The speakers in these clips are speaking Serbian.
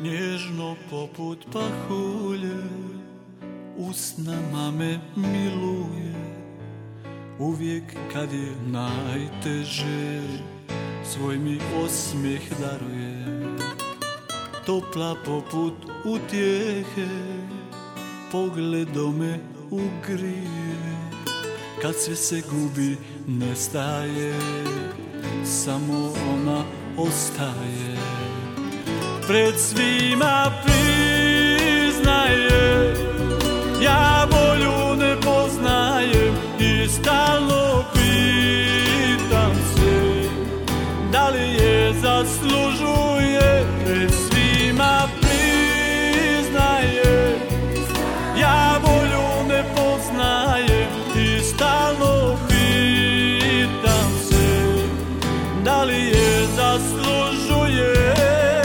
nježno poput pahulje, usnama me miluje, uvijek kad je najteže, svoj mi osmijeh daruje, topla poput utjehe, pogledom me ugrije, kad sve se gubi nestaje, samo ona ostaje. Pred svima priznaje, ja bolju ne poznajem i stalno pitam se, da li je zaslužuje. Pred svima priznaje, ja bolju ne poznajem i stalno pitam se, da li je zaslužuje.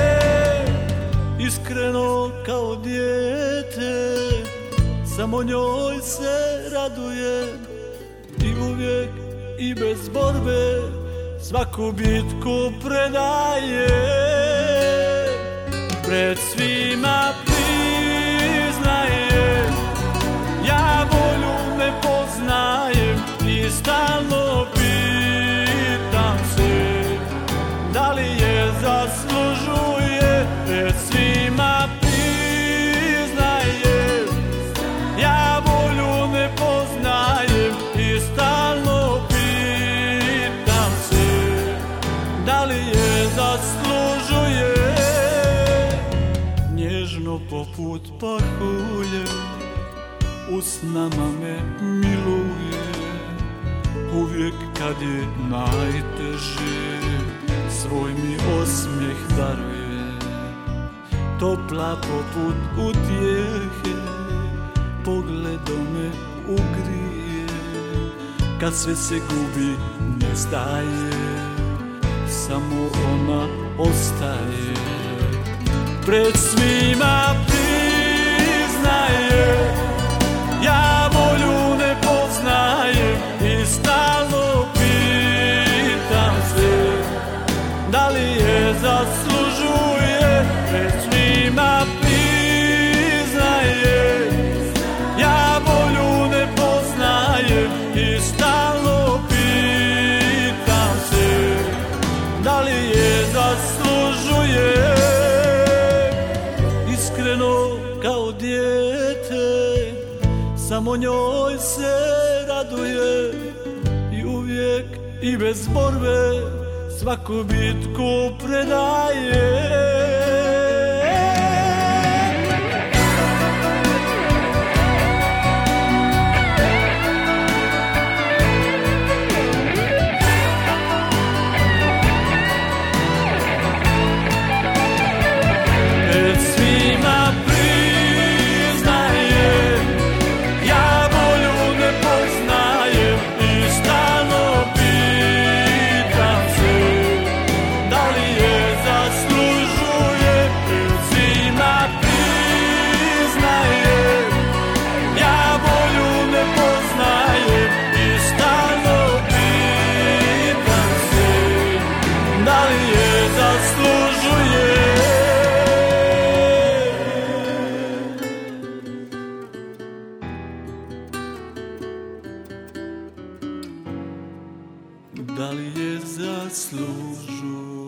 Iskreno kao dijete, samo njoj se raduje i uvijek i bez borbe svaku bitku predaje. Pred svima priznaje, ja volju ne poznajem i stalno pitam se, da li je zaslužuje. Pred svima priznaje, ja volju ne poznajem i stalno pitam se, da li je zaslužuje. Nježno poput pahulje, usnama me miluje, uvijek kad je najteže, svoj mi osmijeh daruje, topla poput utjehe, pogledom me ugrije, kad sve se gubi nestaje, samo ona ostaje. Pred svima priznaje, ja volju ne poznajem i stalno pitam se, da li je zaslužuje. Pred svima priznaje, ja volju ne poznajem i stalno pitam se, da li je zaslužuje. Iskreno kao dijete, samo njoj se raduje i uvijek i bez borbe svaku bitku predaje. Da li je zaslužuje?